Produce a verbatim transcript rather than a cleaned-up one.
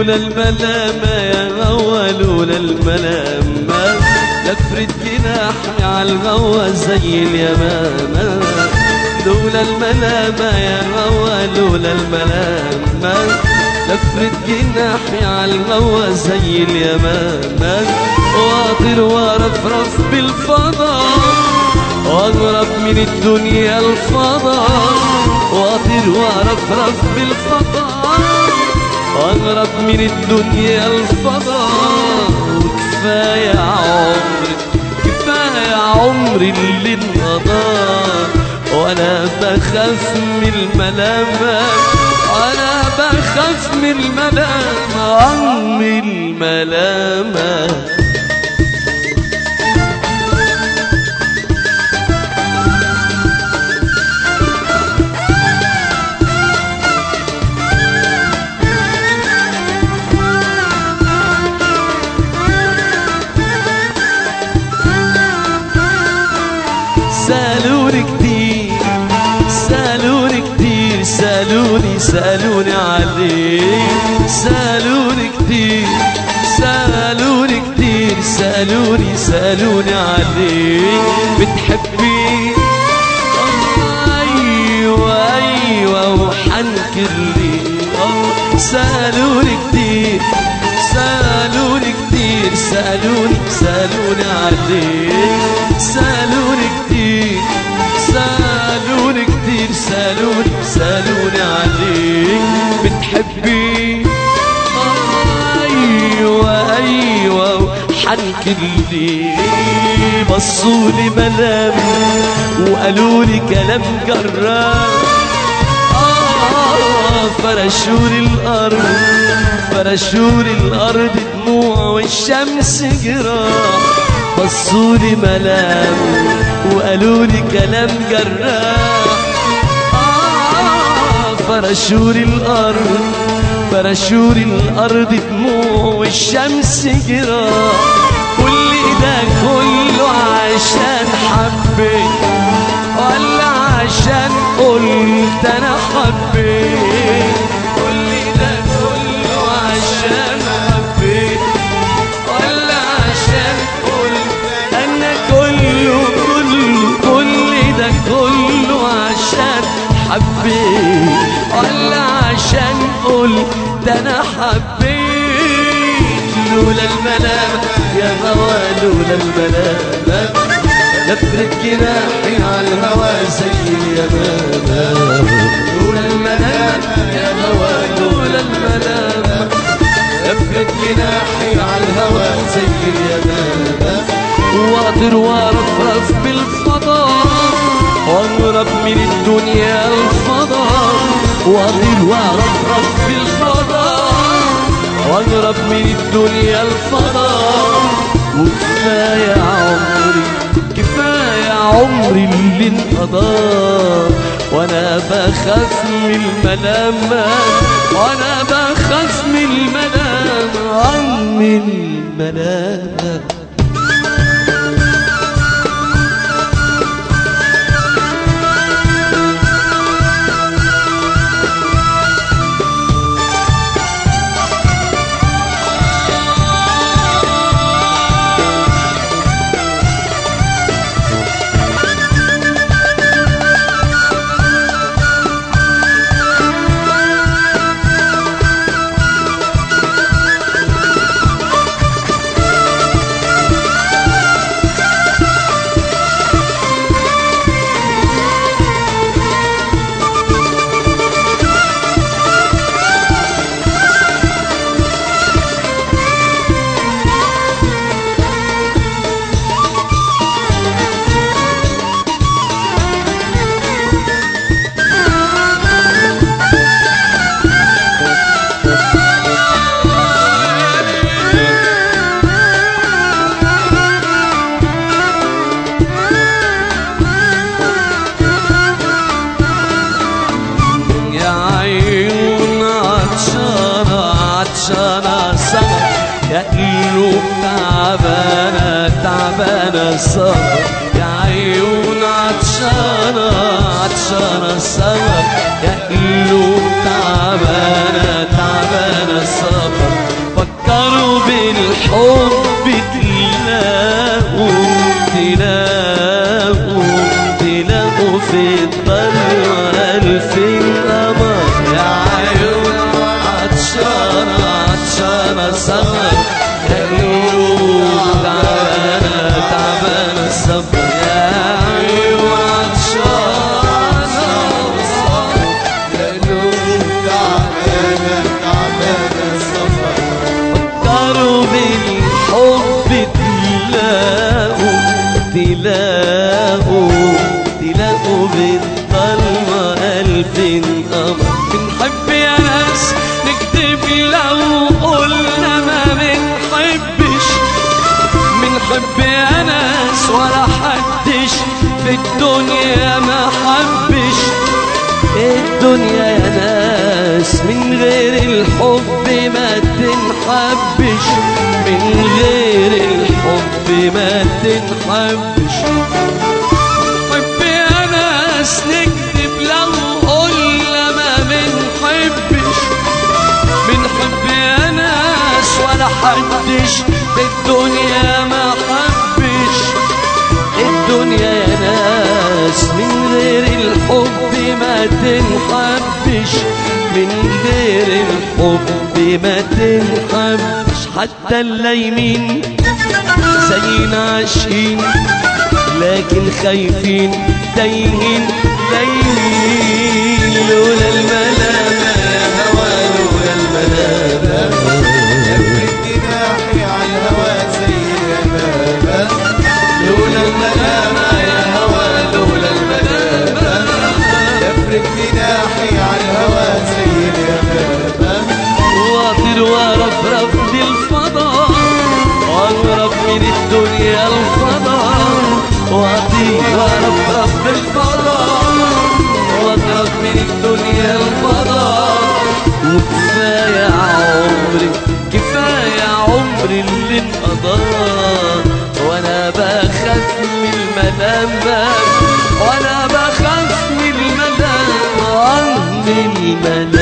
لولا الملامة يا غوا لولا الملامة لفرد جناحي عالغوا زي اليمامة. لولا الملامة يا غوا لولا الملامة لفرد جناحي عالغوا زي اليمامة. واطير وارفرف بالفضاء واغرب من الدنيا الفضاء. واطير وارفرف بالفضاء واغرب من الدنيا الفضاء. وكفاية عمري كفاية عمري اللي انقضى وانا بخاف من الملامة. انا بخاف من الملامة من الملامة. سألوني كتير سألوني كتير سألوني سألوني عليك. سألوني كتير سألوني كتير سألوني سألوني عليك. بتحبي أيوة أيوة وحنكر ليه. سألوني كتير سألوني كتير سألوني سألوني عليك. سألوني كتير سألوني كتير سألوني سألوني عليك. بتحبي أيوة أيوة وحنكر ليه. بصولي ملامي وقالولي كلام جراح. فرشولي الأرض فرشولي الأرض دموع والشمس جراح. بصولي ملام وقالولي كلام جراح. فرشولي الأرض فرشولي الأرض دموع والشمس جراح. كل ده كله عشان حبيت ولا عشان قلت أنا حبيت. كل ده كله عشان حبيت ولا عشان قلت أنا كله كله. كل ده كله عشان حبيت ولا عشان قلت أنا حبيت. لولا الملامة يا غوا لولا الملامة لفرد جناحي عالهوى زي اليمامة. لولا الملامة يا غوا لولا الملامة لفرد جناحي عالهوى زي اليمامة. واطير وارفرف بالفضاء واغرب من الدنيا الفضاء. واطير وارفرف بالفضاء واغرب من الدنيا الفضاء. وكفاية عمري كفاية عمري اللي انقضى وانا بخاف من الملامة. وانا بخاف من الملامة من الملامة. عطشانة سهر يا قلوب تعبانة تعبانة سهر يا عيون عطشانة عطشانة سهر يا قلوب تعبانة تعبانة سهر بالحب تلاقوا تلاقوا تلاقوا في الضلمة ألف قمر يا عيون عطشانة عطشانة سهر يا قلوب تعبانة تعبانة الصبر يا عيون عطشانة يا قلوب تعبانة تعبانة الصبر فكروا بالحب تلاقوا تلاقوا تلاقوا بالظلمة ألف قمر بنحب يا ناس نكتب لو قلنا ما بنحبش بنحب يا ناس ولا حدش في الدنيا ما حبش الدنيا يا ناس من غير الحب ما تنحبش من غير الحب ما تنحبش نحب يا ناس نكذب لو قلنا ما بنحبش بنحب يا ناس ولا حدش في الدنيا ما حبش الدنيا يا ناس من غير الحب ما تنحبش من غير الحب ما تنحبش حتى اللايمين زينا عاشقين لكن خايفين تايهين لايمين لولا الملامة يا هوى لولا الملامة يفرد جناحي على الهوى زي اليمامة لولا الملامة يا هوى لولا الملامة يفرد جناحي على الهوى زي اليمامة واطير وارفرف للفضاء واغرب من الدنيا الفضاء واطير وارفرف للفضاء واغرب من الدنيا الفضاء وكفاية عمري كفاية عمري اللي انقضى وانا بخاف من الملامة وانا بخاف من الملامة من الملامة